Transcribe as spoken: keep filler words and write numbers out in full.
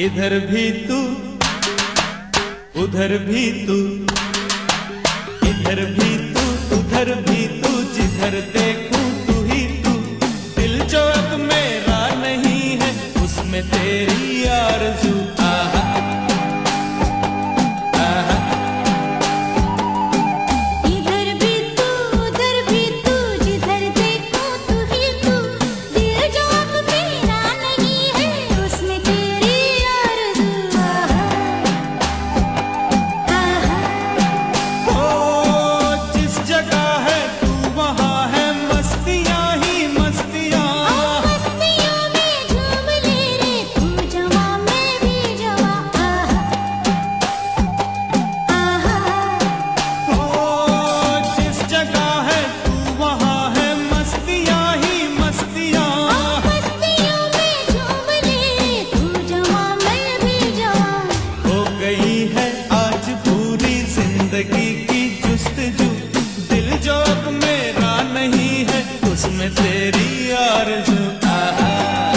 इधर भी तू उधर भी तू, इधर भी तू उधर भी तू, जिधर देखूं तू ही तू। दिल जो अब मेरा नहीं है उसमें तेरी आरज़ू। आहा आहा, इधर भी तू उधर भी तू, जिधर देखूं तू ही तू। दिल जो अब मेरा नहीं है उसमें तेरी आरज़ू। आहा ओ जिस जगह है तू वहाँ है मस्तियाँ ही मस्तियाँ। मस्तियों में झूम ले रे तू, जवां मैं भी जवां। आहा आहा ओ जिस जगह है तू वहाँ है मस्तियाँ ही मस्तियाँ। मस्तियों में झूम ले रे तू, जवां मैं भी जवां। हो गई है आज पूरी जिंदगी की जुस्तजू। दिल जो अब मेरा नहीं है उसमें तेरी आरज़ू। आहा